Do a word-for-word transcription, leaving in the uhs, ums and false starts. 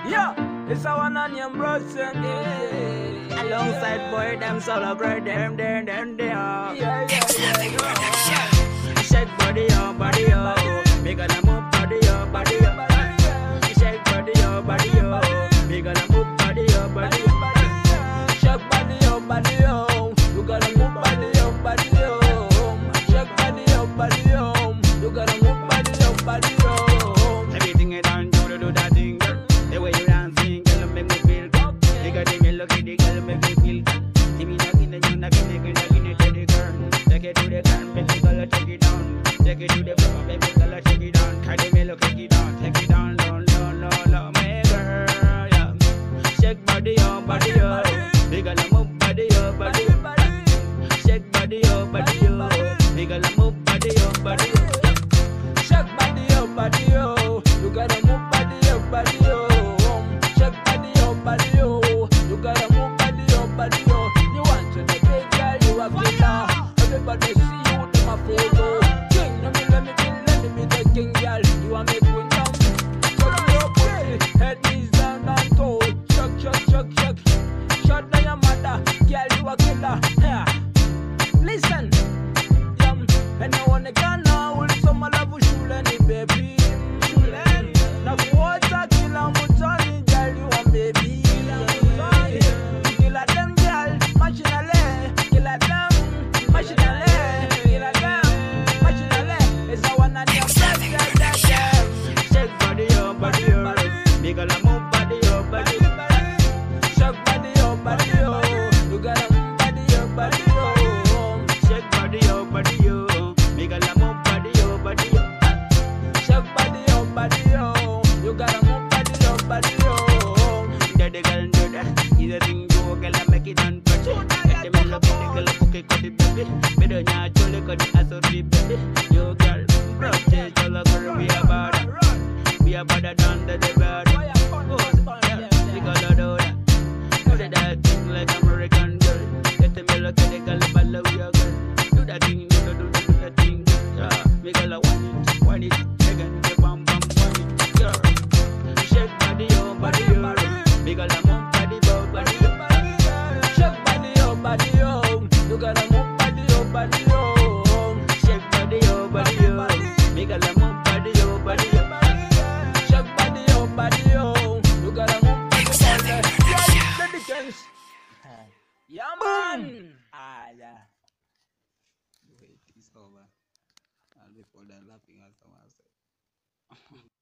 Yeah, it's a one on your brush. Yeah. Alongside boy, them solo grade, them, them, them, them. Yeah, yeah, yeah, yeah. Shake body, your body, yo. Make a move body, your body, yo. Shake body, your body, yo. Make a move body, your body, yo. Shake body, your body, yo. You gotta move body, your body, yo. Shake body, your body, yo. You gotta move body, your body, yo. Everything you done, do to do that thing, girl. The way you dancing, girl, make me feel good. You got the melody, the girl, make me feel good. Give me knocking, and you knocking, knocking, knocking it to the girl. Take it to the ground, baby, girl, take it down. Take it to the floor, baby, girl, take it down. Carry me, look, take it down, take it down, down, down, down, down, my girl, yeah. Shake body, your body, yo. Big girl, move body, your body. Shake body, your body, yo. Big girl, move body, your body. Shake body, your body, yo. You gotta move body, your body, yo. Shake body, your body, yo. You gotta move body, your body, yo. You want to the big girl, you a killer. Everybody see you, them a follow. King, let me, let me be, let me be the king, girl. You want me queen down? Shake your pussy, head knees down and toe. Shake, shake, shake, shake. Shut down your mother, girl, you a killer. Yeah. Listen, yum, and I wanna go now with some love shuleni, baby. Shuleni, na kuota kila mutoni, girl, you want baby. Kila them girl, machinale, kila them, machinale, kila them, machinale. It's a one and your best girl, that girl. Shake body, your body, yo. Big girl, move body, your body. Shake body, your body, yo. You gotta move body, your body, yo. Shake body, your body, yo. Big girl, move body, your body, yo. Shake body, your body, yo. You gotta move body, your body, yo. Daddy girl, do that. Either thing do, girl, I make it on touch it. Get the melody, girl, cook it, cut it, baby. Me don't know, chole, cut it, I so deep, baby. You girl, protect all the girl, we are bad. We are better than the bad. Oh, yeah, we gotta do that. Do that thing like American girl. Get the melody, girl, follow your girl. Do that thing, do that, do that, do that thing. Yeah, we gotta want it, want it. Again, the bam, bam, want it, girl. Shake body, your body, your big girl, I'm on body, your body. Shake body, your body, yo. You gotta move body, your body, yo. Shake body, your body, yo. Big girl, I'm on body, your body. Shake body, your body, yo. You gotta move body, your body. Yeah, the difference. Yeah, man. Ah, yeah. Wait, it's over. I'll be for that laughing at someone.